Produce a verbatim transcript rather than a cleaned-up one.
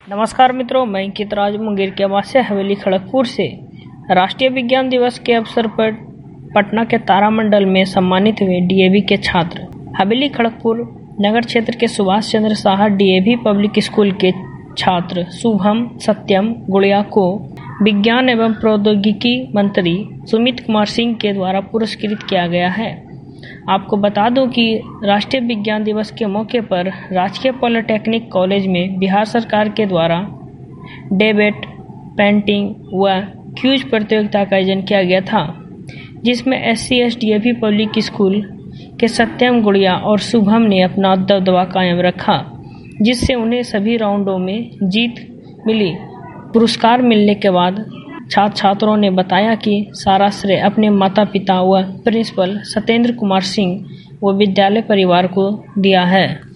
नमस्कार मित्रों, मैं अंकित राज मुंगेर के आवास से हवेली खड़गपुर से राष्ट्रीय विज्ञान दिवस के अवसर पर पटना के तारामंडल में सम्मानित हुए डीएवी के छात्र। हवेली खड़गपुर नगर क्षेत्र के Subhash Chandra Saha DAV public school के छात्र शुभम सत्यम गुड़िया को विज्ञान एवं प्रौद्योगिकी मंत्री सुमित कुमार सिंह के द्वारा पुरस्कृत किया गया है। आपको बता दूं कि राष्ट्रीय विज्ञान दिवस के मौके पर राजकीय पॉलिटेक्निक कॉलेज में बिहार सरकार के द्वारा डेबेट, पेंटिंग व क्यूज प्रतियोगिता का आयोजन किया गया था, जिसमें S C S DAV public school के सत्यम गुड़िया और शुभम ने अपना दबदबा कायम रखा, जिससे उन्हें सभी राउंडों में जीत मिली। पुरस्कार मिलने के बाद छात्र छात्रों ने बताया कि सारा श्रेय अपने माता पिता व प्रिंसिपल सत्येंद्र कुमार सिंह व विद्यालय परिवार को दिया है।